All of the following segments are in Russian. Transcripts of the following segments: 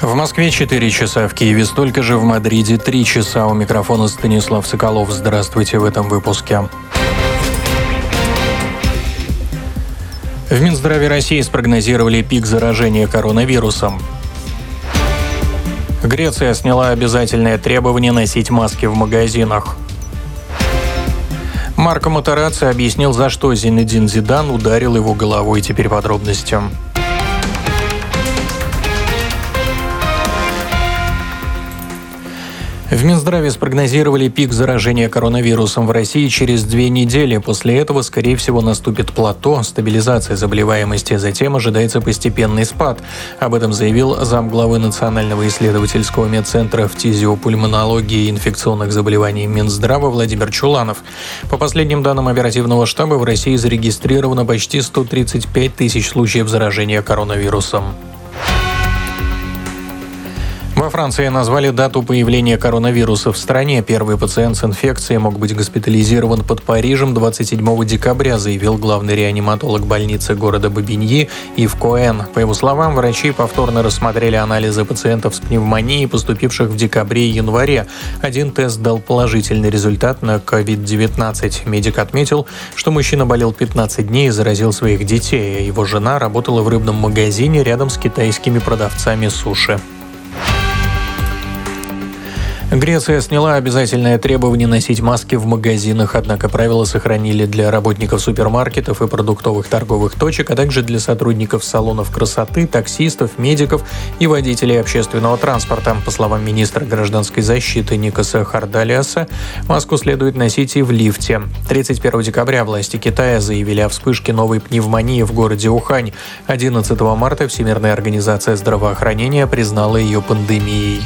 В Москве 4 часа, в Киеве столько же, в Мадриде 3 часа. У микрофона Станислав Соколов. Здравствуйте в этом выпуске. В Минздраве России спрогнозировали пик заражения коронавирусом. Греция сняла обязательное требование носить маски в магазинах. Марко Матерацци объяснил, за что Зинедин Зидан ударил его головой. Теперь подробности. В Минздраве спрогнозировали пик заражения коронавирусом в России через 2 недели. После этого, скорее всего, наступит плато, стабилизация заболеваемости, затем ожидается постепенный спад. Об этом заявил замглавы Национального исследовательского медцентра фтизиопульмонологии и инфекционных заболеваний Минздрава Владимир Чуланов. По последним данным оперативного штаба, в России зарегистрировано почти 135 тысяч случаев заражения коронавирусом. Во Франции назвали дату появления коронавируса в стране. Первый пациент с инфекцией мог быть госпитализирован под Парижем 27 декабря, заявил главный реаниматолог больницы города Бобиньи Ив Коэн. По его словам, врачи повторно рассмотрели анализы пациентов с пневмонией, поступивших в декабре и январе. Один тест дал положительный результат на COVID-19. Медик отметил, что мужчина болел 15 дней и заразил своих детей, а его жена работала в рыбном магазине рядом с китайскими продавцами суши. Греция сняла обязательное требование носить маски в магазинах, однако правила сохранили для работников супермаркетов и продуктовых торговых точек, а также для сотрудников салонов красоты, таксистов, медиков и водителей общественного транспорта. По словам министра гражданской защиты Никоса Хардалиаса, маску следует носить и в лифте. 31 декабря власти Китая заявили о вспышке новой пневмонии в городе Ухань. 11 марта Всемирная организация здравоохранения признала ее пандемией.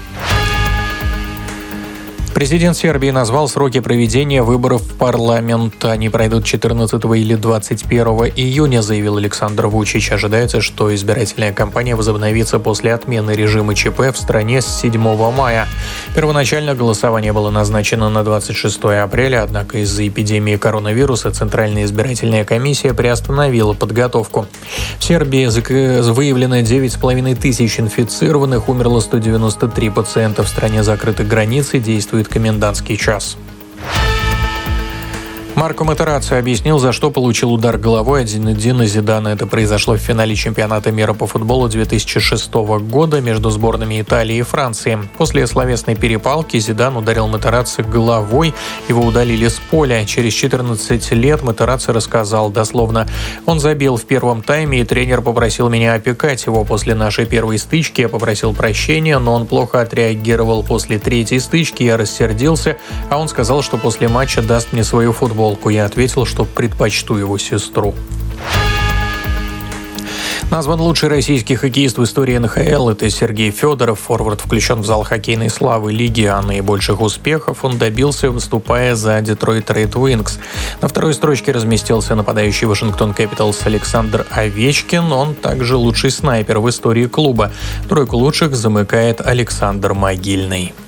Президент Сербии назвал сроки проведения выборов в парламент. Они пройдут 14 или 21 июня, заявил Александр Вучич. Ожидается, что избирательная кампания возобновится после отмены режима ЧП в стране с 7 мая. Первоначально голосование было назначено на 26 апреля, однако из-за эпидемии коронавируса Центральная избирательная комиссия приостановила подготовку. В Сербии выявлено 9,5 тысяч инфицированных, умерло 193 пациента. В стране закрыты границы, действует комендантский час. Марко Матерацци объяснил, за что получил удар головой от Зинедина Зидана. Это произошло в финале чемпионата мира по футболу 2006 года между сборными Италии и Франции. После словесной перепалки Зидан ударил Матерацци головой, его удалили с поля. Через 14 лет Матерацци рассказал дословно: «Он забил в первом тайме, и тренер попросил меня опекать его. После нашей первой стычки я попросил прощения, но он плохо отреагировал. После третьей стычки я рассердился, а он сказал, что после матча даст мне свою футболку. Я ответил, что предпочту его сестру». Назван лучший российский хоккеист в истории НХЛ. Это Сергей Федоров. Форвард включен в зал хоккейной славы лиги, а наибольших успехов он добился, выступая за Детройт Ред Вингс. На второй строчке разместился нападающий Вашингтон Кэпиталс Александр Овечкин. Он также лучший снайпер в истории клуба. Тройку лучших замыкает Александр Могильный.